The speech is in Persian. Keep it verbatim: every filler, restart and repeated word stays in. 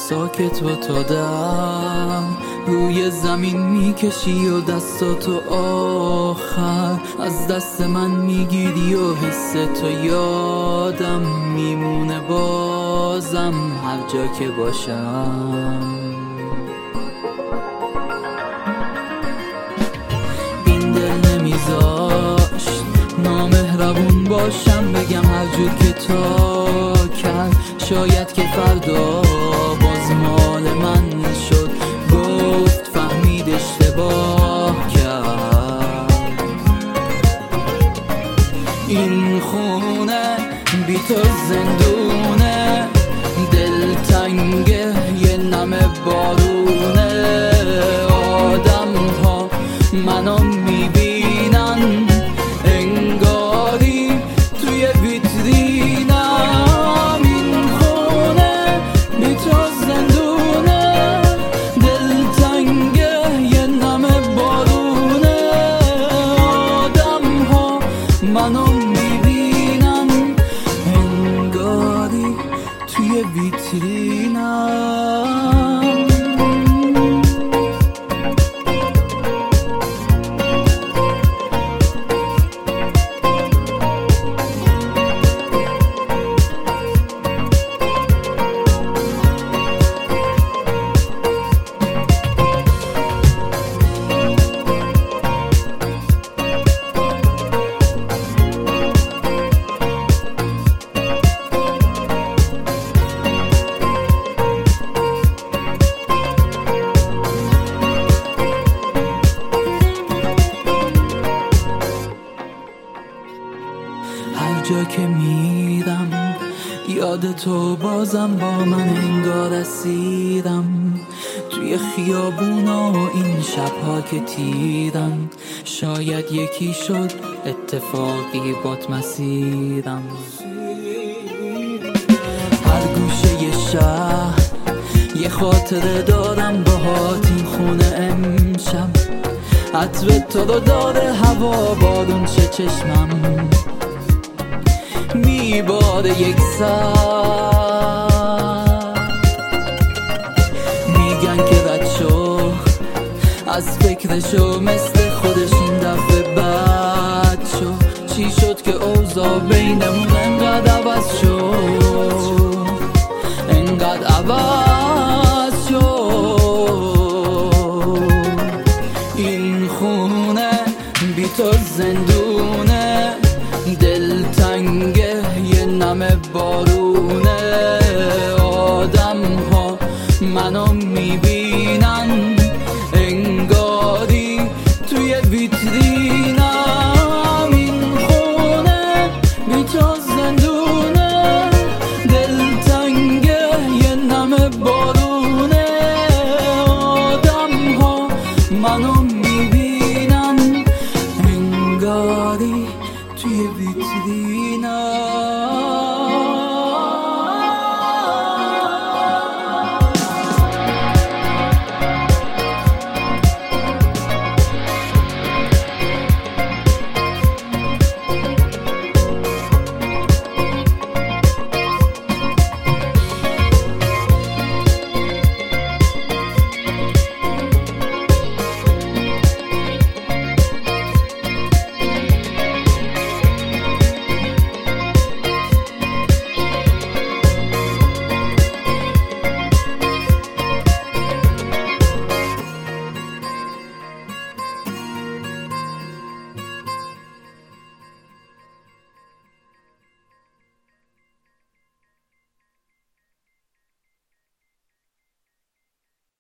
ساکت و تا دم روی زمین میکشی و دستاتو آخر از دست من میگیری و حس تو یادم میمونه بازم هر جا که باشم. این دل نمیذاشت نامهربون باشم، بگم هر جور که تا کرد شاید که فردا باز مال من شد، گفت فهمید اشتباه کرد. این خونه بی تو زندونه، دلتنگه یه نمه بارونه، آدم ها منو میبینن انگاری توی ویترینم. این خونه بی تو زندونه، دلتنگه یه نمه بارونه، آدم ها منو میبینن انگاری توی ویترینم. هر جا که میرم یاد تو بازم با من انگار اسیرم، توی خیابونا و این شبها که تیرم، شاید یکی شد اتفاقی بات مسیرم. هر گوشه یه شهر یه خاطره دارم باهات، این خونه امشب عطر تو رو داره، هوا بارون چه چشمم میباره یک سر. میگن که رد شو از فکرشو، مثل خودش این دفعه بد شو. چی شد که اوضاع بینمون انقدر عوض شد، انقدر عوض شد. این خونه بی تو زندونه، دلتنگه یه نمه بارونه، آدم ها منو میبینن انگاری توی ویترینم. این خونه بی تو زندونه، دلتنگه یه نمه بارونه، آدم ها منو میبینن انگاری توی ویترینم.